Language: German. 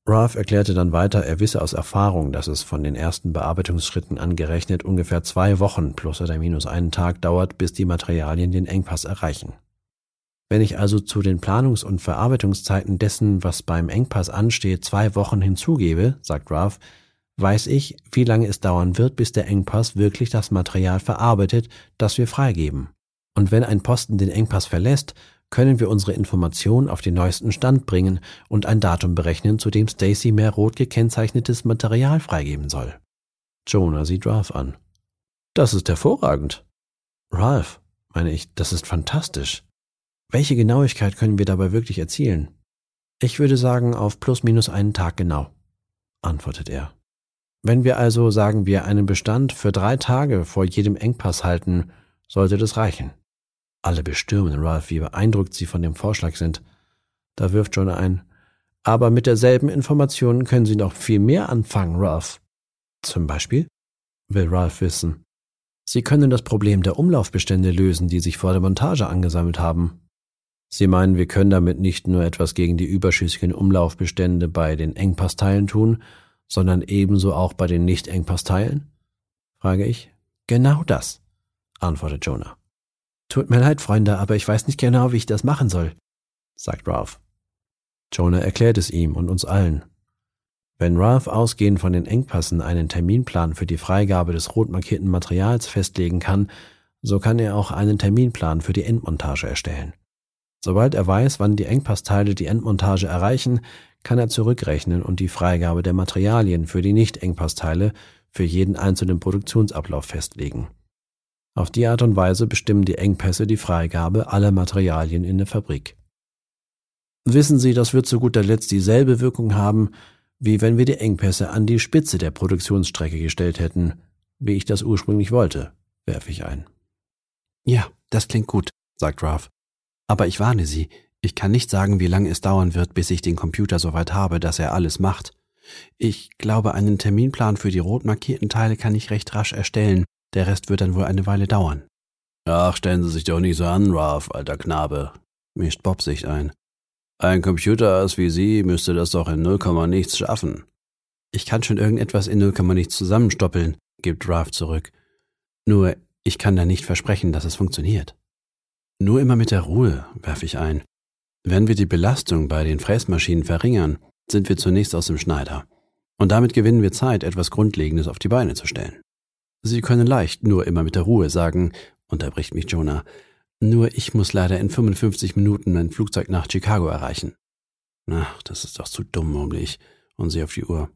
Ralph erklärte dann weiter, er wisse aus Erfahrung, dass es von den ersten Bearbeitungsschritten angerechnet ungefähr 2 Wochen plus oder minus einen Tag dauert, bis die Materialien den Engpass erreichen. Wenn ich also zu den Planungs- und Verarbeitungszeiten dessen, was beim Engpass ansteht, 2 Wochen hinzugebe, sagt Ralph, weiß ich, wie lange es dauern wird, bis der Engpass wirklich das Material verarbeitet, das wir freigeben. Und wenn ein Posten den Engpass verlässt, können wir unsere Informationen auf den neuesten Stand bringen und ein Datum berechnen, zu dem Stacy mehr rot gekennzeichnetes Material freigeben soll. Jonah sieht Ralph an. Das ist hervorragend. Ralph, meine ich, das ist fantastisch. Welche Genauigkeit können wir dabei wirklich erzielen? Ich würde sagen, auf plus minus einen Tag genau, antwortet er. Wenn wir also, sagen wir, einen Bestand für 3 Tage vor jedem Engpass halten, sollte das reichen. Alle bestürmen Ralph, wie beeindruckt sie von dem Vorschlag sind. Da wirft Jonah ein, aber mit derselben Information können Sie noch viel mehr anfangen, Ralph. Zum Beispiel? Will Ralph wissen. Sie können das Problem der Umlaufbestände lösen, die sich vor der Montage angesammelt haben. Sie meinen, wir können damit nicht nur etwas gegen die überschüssigen Umlaufbestände bei den Engpassteilen tun, sondern ebenso auch bei den Nicht-Engpassteilen? Frage ich. Genau das, antwortet Jonah. Tut mir leid, Freunde, aber ich weiß nicht genau, wie ich das machen soll, sagt Ralph. Jonah erklärt es ihm und uns allen. Wenn Ralph ausgehend von den Engpässen einen Terminplan für die Freigabe des rot markierten Materials festlegen kann, so kann er auch einen Terminplan für die Endmontage erstellen. Sobald er weiß, wann die Engpassteile die Endmontage erreichen, kann er zurückrechnen und die Freigabe der Materialien für die Nicht-Engpassteile für jeden einzelnen Produktionsablauf festlegen. Auf die Art und Weise bestimmen die Engpässe die Freigabe aller Materialien in der Fabrik. Wissen Sie, das wird zu guter Letzt dieselbe Wirkung haben, wie wenn wir die Engpässe an die Spitze der Produktionsstrecke gestellt hätten, wie ich das ursprünglich wollte, werfe ich ein. Ja, das klingt gut, sagt Ralph. Aber ich warne Sie, ich kann nicht sagen, wie lange es dauern wird, bis ich den Computer so weit habe, dass er alles macht. Ich glaube, einen Terminplan für die rot markierten Teile kann ich recht rasch erstellen. Der Rest wird dann wohl eine Weile dauern. Ach, stellen Sie sich doch nicht so an, Ralph, alter Knabe, mischt Bob sich ein. Ein Computerass wie Sie müsste das doch in 0, nichts schaffen. Ich kann schon irgendetwas in 0, nichts zusammenstoppeln, gibt Ralph zurück. Nur, ich kann da nicht versprechen, dass es funktioniert. Nur immer mit der Ruhe, werfe ich ein. Wenn wir die Belastung bei den Fräsmaschinen verringern, sind wir zunächst aus dem Schneider. Und damit gewinnen wir Zeit, etwas Grundlegendes auf die Beine zu stellen. Sie können leicht nur immer mit der Ruhe sagen, unterbricht mich Jonah. Nur ich muss leider in 55 Minuten mein Flugzeug nach Chicago erreichen. Ach, das ist doch zu dumm, murmle ich und sehe auf die Uhr.